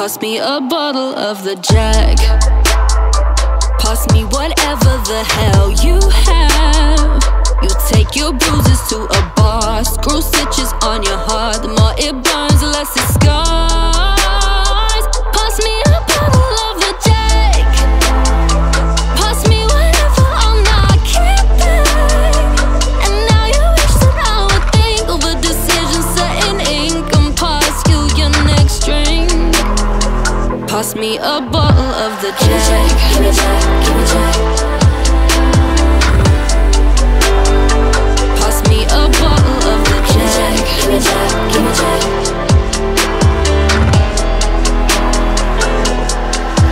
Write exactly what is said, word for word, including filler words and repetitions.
Pass me a bottle of the Jack. Pass me whatever the hell you have. You take your bruises to a bar, screw stitches on your heart. The more it burns, the less it scars. Pass me a bottle of the Jack. Pass me whatever I'm not keeping. And now you wish that I would think over decisions set in ink and pass you your next drink. Pass me a bottle of the Jack. Give me Jack, give me Jack.